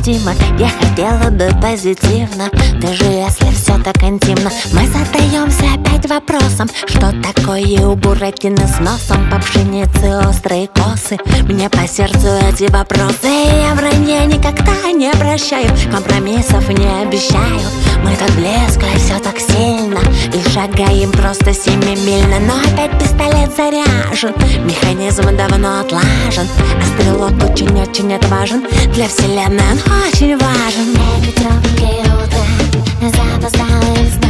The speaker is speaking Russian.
невозмутимо. Я хотела бы позитивно, даже если все так интимно. Мы задаемся опять вопросом, что такое у Буратино с носом. По пшенице острые косы, мне по сердцу эти вопросы. Я вранье никогда не прощаю, компромиссов не обещаю. Мы так близко и все так сильно, и шагаем просто семимильно. Но опять пистолет заряжен, механизм давно отлажен, а стрелок очень-очень отважен. Для вселенной он очень важен. Эти тропки утра, запоздалый вздох.